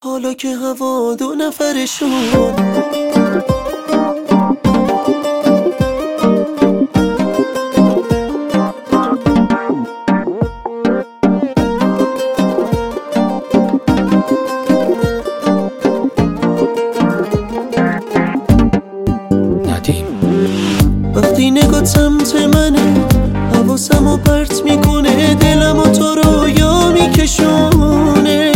حالا که هوا دو نفره شد، وقتی نگاه سمت منه حواسمو پرت میکنه، دلمو تو رویا میکشونه.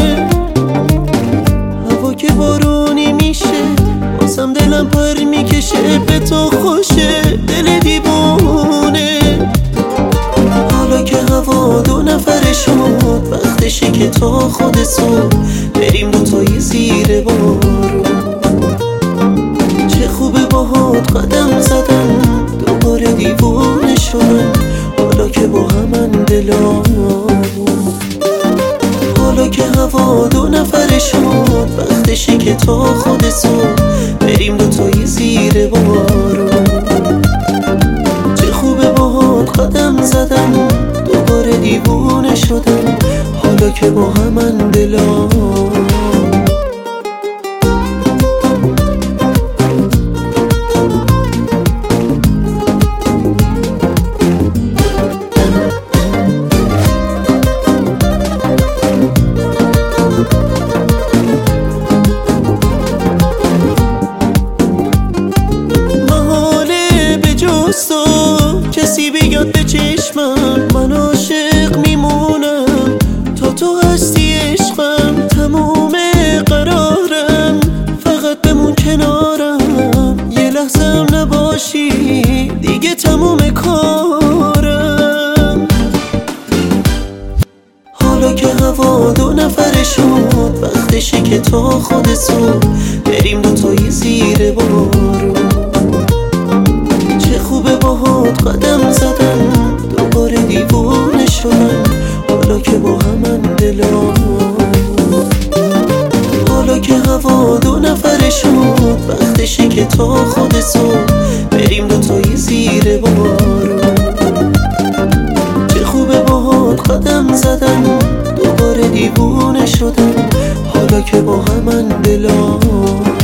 هوا که بارونی میشه واسم دلم پر میکشه، به تو خوشه دل دیوونه. حالا که هوا دو نفره شد، وقتشه که تا خود صبح بریم دوتایی زیر بارون. چه خوبه باهات قدم زدم، دوباره دیوونه شدم حالا که با همن دلامون. حالا که هوا دو نفره شد، وقتشه که تا خود صبح بریم دوتایی زیر بارون. چه خوبه باهات قدم زدم، دوباره دیوونه شدم حالا که با همن دلامون. کسی بیاد به چشمم، من عاشق میمونم تا تو هستی عشقم. تموم قرارم فقط بمون کنارم، یه لحظه هم نباشی دیگه تموم کارم. حالا که هوا دو نفره شد، وقتشه که تا خود صبح بریم دوتایی زیر بارون. چه خوبه باهات قدم زدم، دوباره دیوونه شدم حالا که با همن دلامون. حالا که هوا دو نفره شد، وقتشه که تا خود صبح بریم دوتایی زیر بارون. چه خوبه باهات قدم زدم، دوباره دیوونه شدم حالا که با همن دلامون.